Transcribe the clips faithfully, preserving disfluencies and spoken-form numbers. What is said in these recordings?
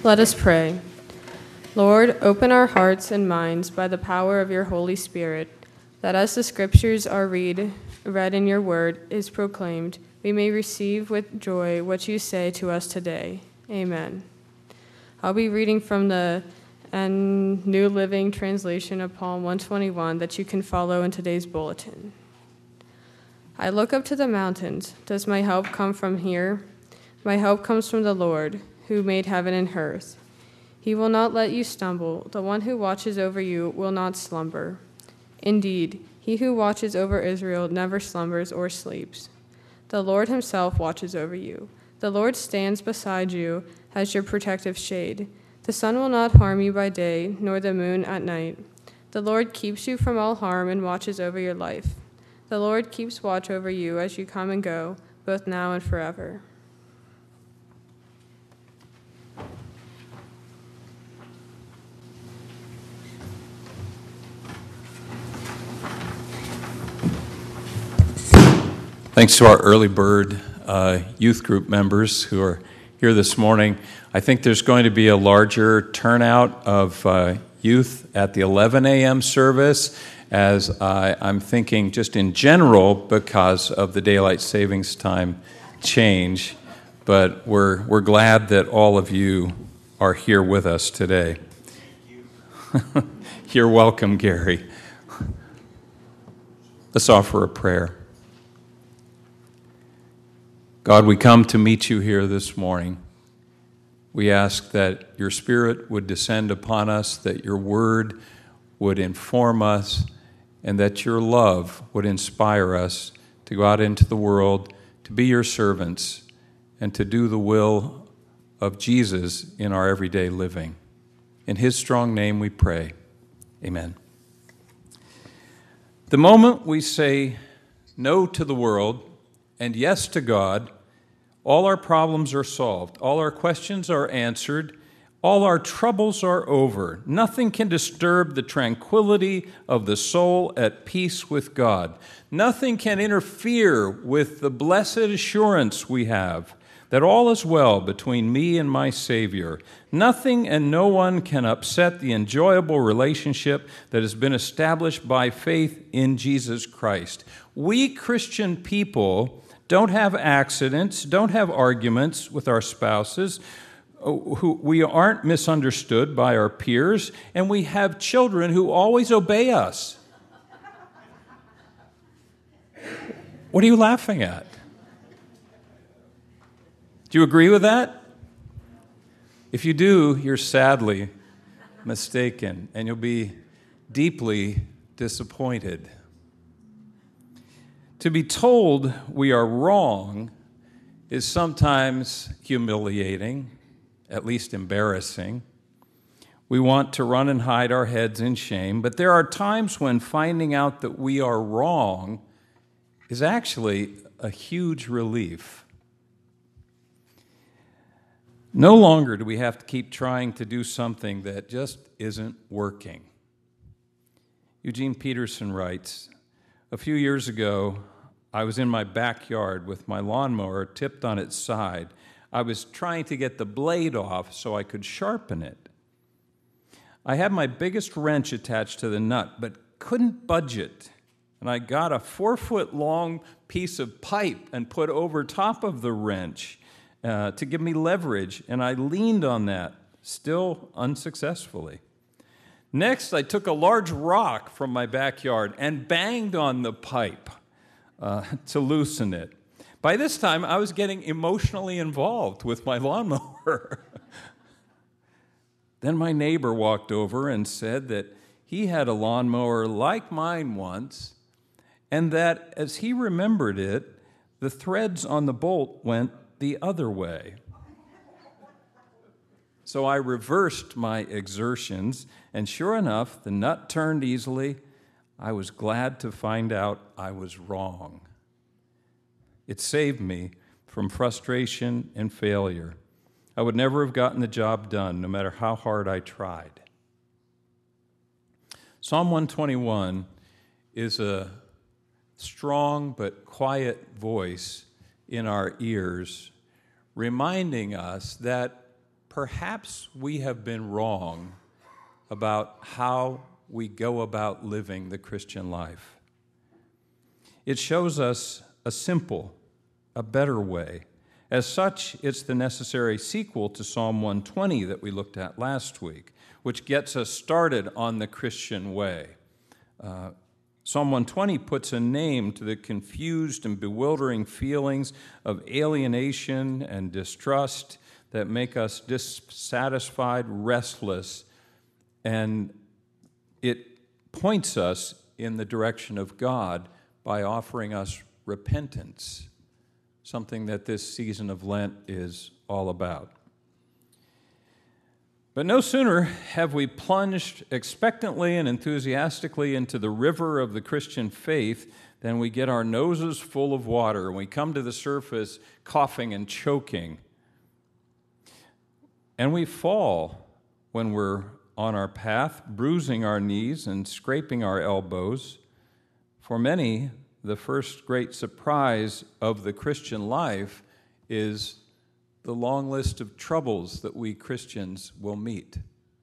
Let us pray. Lord, open our hearts and minds by the power of your Holy Spirit, that as the scriptures are read, read in your word is proclaimed, we may receive with joy what you say to us today. Amen. I'll be reading from the and New Living Translation of Psalm one twenty-one that you can follow in today's bulletin. I look up to the mountains. Does my help come from here? My help comes from the Lord, who made heaven and earth. He will not let you stumble. The one who watches over you will not slumber. Indeed, he who watches over Israel never slumbers or sleeps. The Lord himself watches over you. The Lord stands beside you as your protective shade. The sun will not harm you by day, nor the moon at night. The Lord keeps you from all harm and watches over your life. The Lord keeps watch over you as you come and go, both now and forever. Thanks to our early bird uh, youth group members who are here this morning. I think there's going to be a larger turnout of uh, youth at the eleven a.m. service, as uh, I'm thinking just in general because of the daylight savings time change. But we're we're glad that all of you are here with us today. You. You're welcome, Gary. Let's offer a prayer. God, we come to meet you here this morning. We ask that your Spirit would descend upon us, that your word would inform us, and that your love would inspire us to go out into the world, to be your servants, and to do the will of Jesus in our everyday living. In his strong name we pray. Amen. The moment we say no to the world and yes to God, all our problems are solved, all our questions are answered, all our troubles are over. Nothing can disturb the tranquility of the soul at peace with God. Nothing can interfere with the blessed assurance we have that all is well between me and my Savior. Nothing and no one can upset the enjoyable relationship that has been established by faith in Jesus Christ. We Christian people don't have accidents, don't have arguments with our spouses, who we aren't misunderstood by our peers, and we have children who always obey us. What are you laughing at? Do you agree with that? If you do, you're sadly mistaken, and you'll be deeply disappointed. To be told we are wrong is sometimes humiliating, at least embarrassing. We want to run and hide our heads in shame, but there are times when finding out that we are wrong is actually a huge relief. No longer do we have to keep trying to do something that just isn't working. Eugene Peterson writes, "A few years ago, I was in my backyard with my lawnmower tipped on its side. I was trying to get the blade off so I could sharpen it. I had my biggest wrench attached to the nut, but couldn't budge it. And I got a four-foot-long piece of pipe and put over top of the wrench uh, to give me leverage, and I leaned on that, still unsuccessfully. Next, I took a large rock from my backyard and banged on the pipe uh, to loosen it. By this time, I was getting emotionally involved with my lawnmower. Then my neighbor walked over and said that he had a lawnmower like mine once, and that as he remembered it, the threads on the bolt went the other way. So I reversed my exertions, and sure enough, the nut turned easily. I was glad to find out I was wrong. It saved me from frustration and failure. I would never have gotten the job done, no matter how hard I tried. Psalm one twenty-one is a strong but quiet voice in our ears, reminding us that perhaps we have been wrong about how we go about living the Christian life. It shows us a simple, a better way. As such, it's the necessary sequel to Psalm one twenty that we looked at last week, which gets us started on the Christian way. Uh, Psalm one twenty puts a name to the confused and bewildering feelings of alienation and distrust that make us dissatisfied, restless, and it points us in the direction of God by offering us repentance, something that this season of Lent is all about. But no sooner have we plunged expectantly and enthusiastically into the river of the Christian faith than we get our noses full of water and we come to the surface coughing and choking. And we fall when we're on our path, bruising our knees and scraping our elbows. For many, the first great surprise of the Christian life is the long list of troubles that we Christians will meet.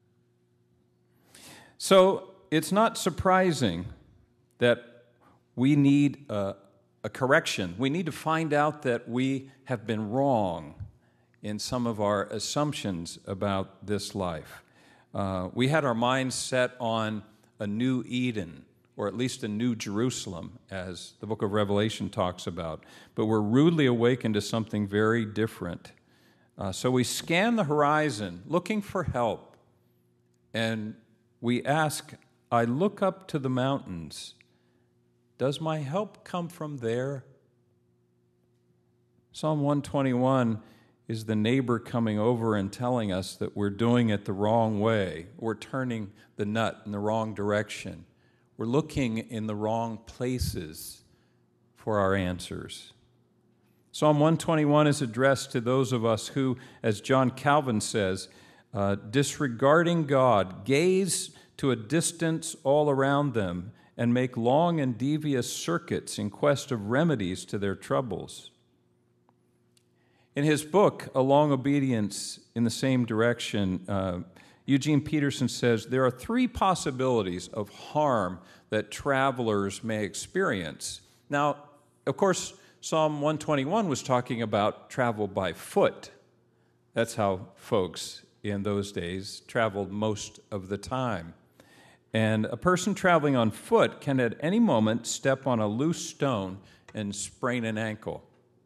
So it's not surprising that we need a, a correction. We need to find out that we have been wrong in some of our assumptions about this life. Uh, we had our minds set on a new Eden, or at least a new Jerusalem, as the book of Revelation talks about. But we're rudely awakened to something very different. Uh, so we scan the horizon, looking for help, and we ask, I look up to the mountains. Does my help come from there? Psalm one twenty-one is the neighbor coming over and telling us that we're doing it the wrong way. We're turning the nut in the wrong direction. We're looking in the wrong places for our answers. Psalm one twenty-one is addressed to those of us who, as John Calvin says, uh, disregarding God, gaze to a distance all around them and make long and devious circuits in quest of remedies to their troubles. In his book, A Long Obedience in the Same Direction, uh, Eugene Peterson says there are three possibilities of harm that travelers may experience. Now, of course, Psalm one twenty-one was talking about travel by foot. That's how folks in those days traveled most of the time. And a person traveling on foot can at any moment step on a loose stone and sprain an ankle.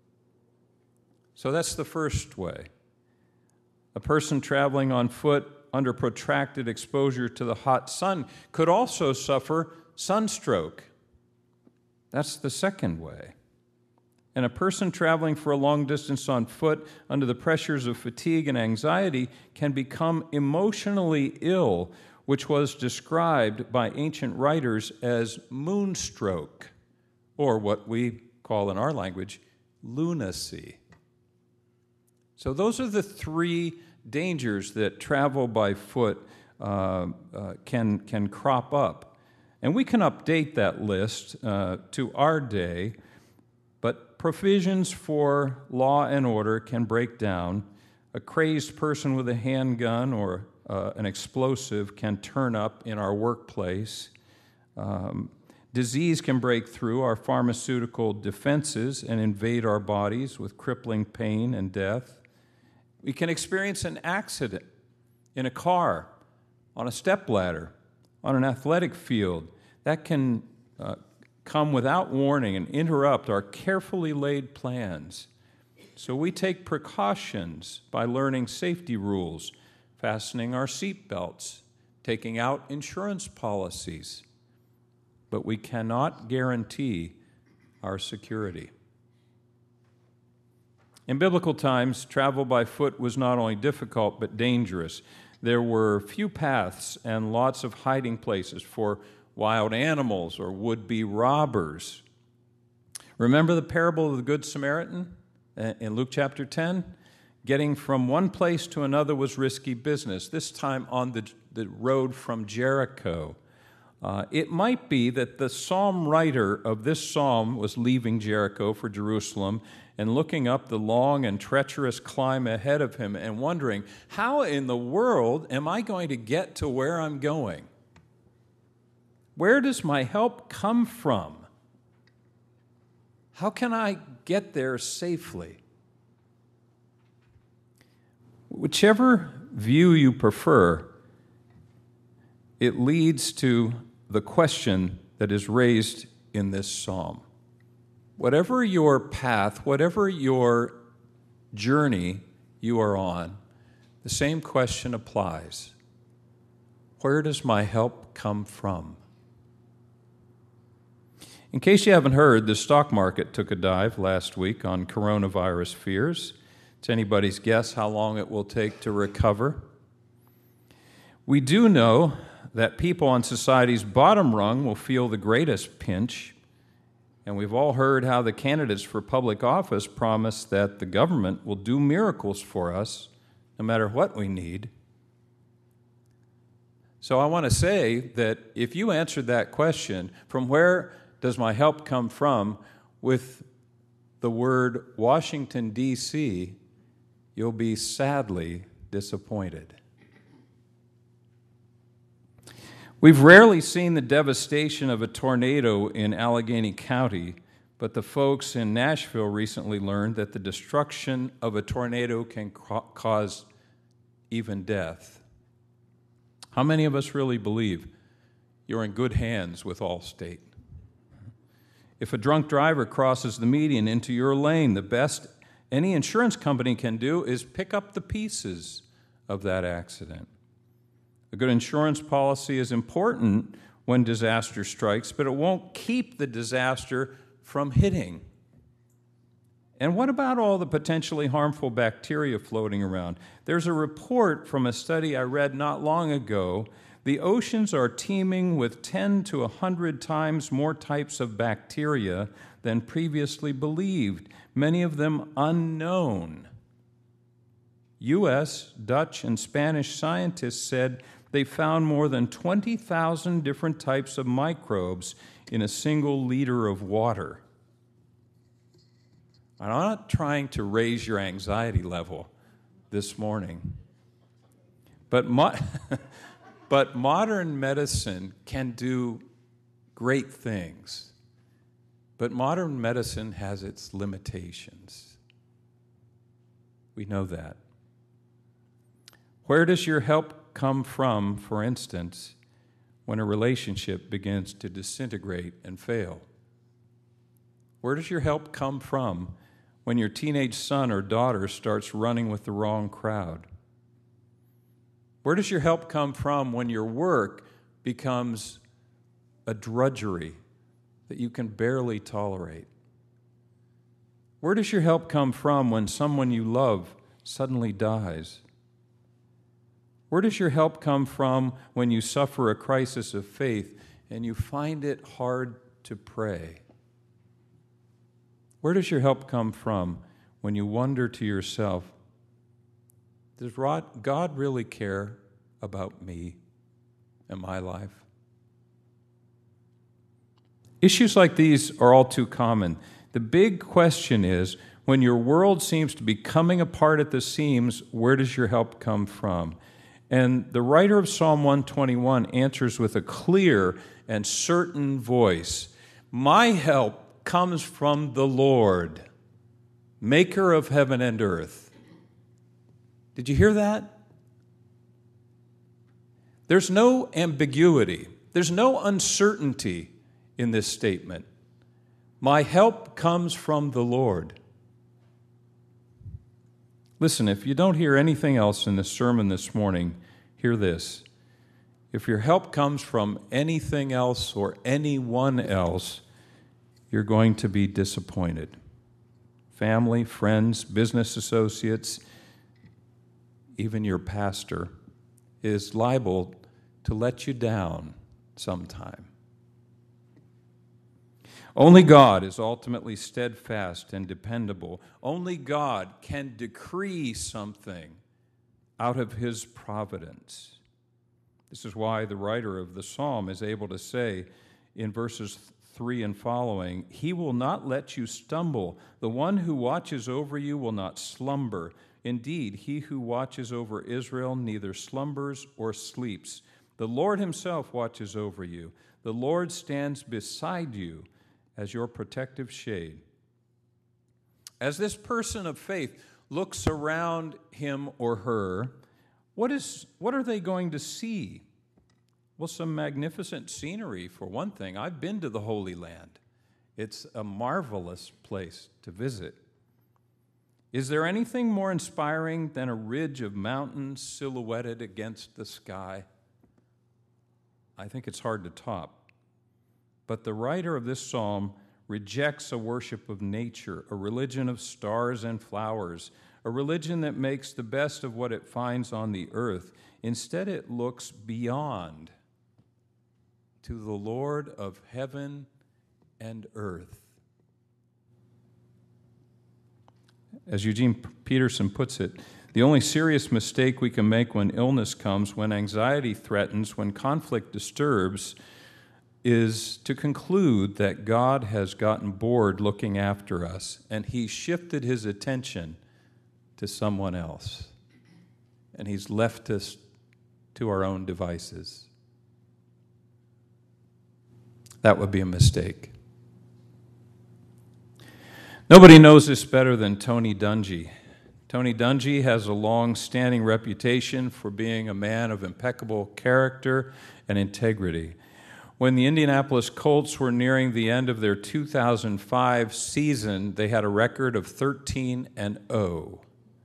So that's the first way. A person traveling on foot under protracted exposure to the hot sun could also suffer sunstroke. That's the second way. And a person traveling for a long distance on foot under the pressures of fatigue and anxiety can become emotionally ill, which was described by ancient writers as moonstroke, or what we call in our language, lunacy. So those are the three dangers that travel by foot uh, uh, can, can crop up. And we can update that list uh, to our day, but provisions for law and order can break down. A crazed person with a handgun or uh, an explosive can turn up in our workplace. Um, disease can break through our pharmaceutical defenses and invade our bodies with crippling pain and death. We can experience an accident in a car, on a stepladder, on an athletic field. That can uh, come without warning and interrupt our carefully laid plans. So we take precautions by learning safety rules, fastening our seat belts, taking out insurance policies. But we cannot guarantee our security. In biblical times, travel by foot was not only difficult but dangerous. There were few paths and lots of hiding places for wild animals or would-be robbers. Remember the parable of the Good Samaritan in Luke chapter ten? Getting from one place to another was risky business, this time on the, the road from Jericho. Uh, it might be that the psalm writer of this psalm was leaving Jericho for Jerusalem and looking up the long and treacherous climb ahead of him and wondering, how in the world am I going to get to where I'm going? Where does my help come from? How can I get there safely? Whichever view you prefer, it leads to the question that is raised in this psalm. Whatever your path, whatever your journey you are on, the same question applies. Where does my help come from? In case you haven't heard, the stock market took a dive last week on coronavirus fears. It's anybody's guess how long it will take to recover. We do know that people on society's bottom rung will feel the greatest pinch, and we've all heard how the candidates for public office promise that the government will do miracles for us no matter what we need. So I want to say that if you answered that question, from where does my help come from, with the word Washington, D C, you'll be sadly disappointed. We've rarely seen the devastation of a tornado in Allegheny County, but the folks in Nashville recently learned that the destruction of a tornado can ca- cause even death. How many of us really believe you're in good hands with Allstate? If a drunk driver crosses the median into your lane, the best any insurance company can do is pick up the pieces of that accident. A good insurance policy is important when disaster strikes, but it won't keep the disaster from hitting. And what about all the potentially harmful bacteria floating around? There's a report from a study I read not long ago. The oceans are teeming with ten to one hundred times more types of bacteria than previously believed, many of them unknown. U S, Dutch, and Spanish scientists said they found more than twenty thousand different types of microbes in a single liter of water. I'm not trying to raise your anxiety level this morning, but, mo- but modern medicine can do great things. But modern medicine has its limitations. We know that. Where does your help come from, for instance, when a relationship begins to disintegrate and fail? Where does your help come from when your teenage son or daughter starts running with the wrong crowd? Where does your help come from when your work becomes a drudgery that you can barely tolerate? Where does your help come from when someone you love suddenly dies? Where does your help come from when you suffer a crisis of faith and you find it hard to pray? Where does your help come from when you wonder to yourself, does God really care about me and my life? Issues like these are all too common. The big question is, when your world seems to be coming apart at the seams, where does your help come from? And the writer of Psalm one twenty-one answers with a clear and certain voice, "My help comes from the Lord, maker of heaven and earth." Did you hear that? There's no ambiguity. There's no uncertainty in this statement. My help comes from the Lord. Listen, if you don't hear anything else in the sermon this morning, hear this. If your help comes from anything else or anyone else, you're going to be disappointed. Family, friends, business associates, even your pastor is liable to let you down sometime. Only God is ultimately steadfast and dependable. Only God can decree something out of His providence. This is why the writer of the psalm is able to say in verses three and following, "He will not let you stumble. The one who watches over you will not slumber. Indeed, he who watches over Israel neither slumbers or sleeps. The Lord himself watches over you. The Lord stands beside you as your protective shade." As this person of faith looks around him or her, what is what are they going to see? Well, some magnificent scenery, for one thing. I've been to the Holy Land. It's a marvelous place to visit. Is there anything more inspiring than a ridge of mountains silhouetted against the sky? I think it's hard to top. But the writer of this psalm rejects a worship of nature, a religion of stars and flowers, a religion that makes the best of what it finds on the earth. Instead, it looks beyond to the Lord of heaven and earth. As Eugene Peterson puts it, the only serious mistake we can make when illness comes, when anxiety threatens, when conflict disturbs, is to conclude that God has gotten bored looking after us and He shifted His attention to someone else and He's left us to our own devices. That would be a mistake. Nobody knows this better than Tony Dungy. Tony Dungy has a long-standing reputation for being a man of impeccable character and integrity. When the Indianapolis Colts were nearing the end of their two thousand five season, they had a record of thirteen and oh.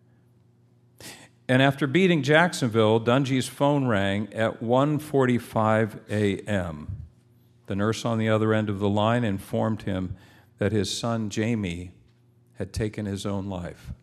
And after beating Jacksonville, Dungy's phone rang at one forty-five a.m. The nurse on the other end of the line informed him that his son Jamie had taken his own life.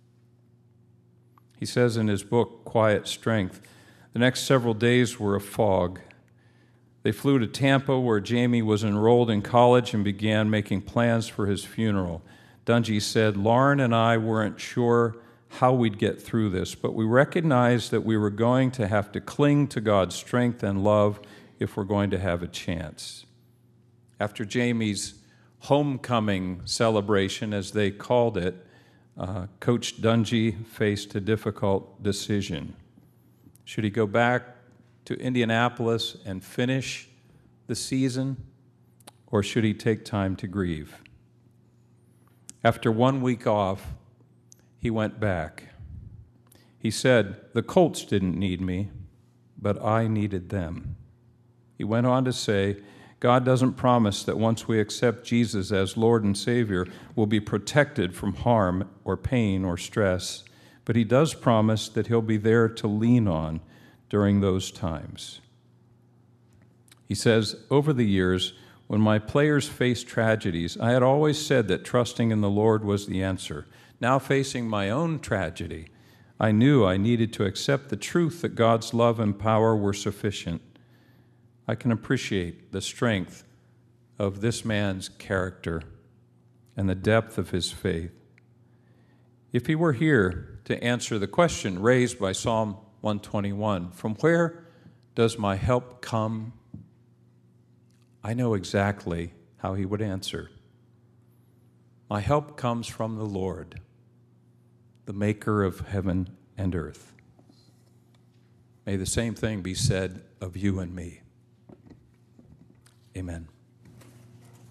He says in his book, Quiet Strength, the next several days were a fog. They flew to Tampa, where Jamie was enrolled in college, and began making plans for his funeral. Dungy said, "Lauren and I weren't sure how we'd get through this, but we recognized that we were going to have to cling to God's strength and love if we're going to have a chance." After Jamie's homecoming celebration, as they called it, uh, Coach Dungy faced a difficult decision. Should he go back to Indianapolis and finish the season, or should he take time to grieve? After one week off, he went back. He said, "The Colts didn't need me, but I needed them." He went on to say, God doesn't promise that once we accept Jesus as Lord and Savior, we'll be protected from harm or pain or stress, but He does promise that He'll be there to lean on during those times. He says, "Over the years, when my players faced tragedies, I had always said that trusting in the Lord was the answer. Now facing my own tragedy, I knew I needed to accept the truth that God's love and power were sufficient. I can appreciate the strength of this man's character and the depth of his faith. If he were here to answer the question raised by Psalm one twenty-one, from where does my help come? I know exactly how he would answer. My help comes from the Lord, the maker of heaven and earth. May the same thing be said of you and me. Amen.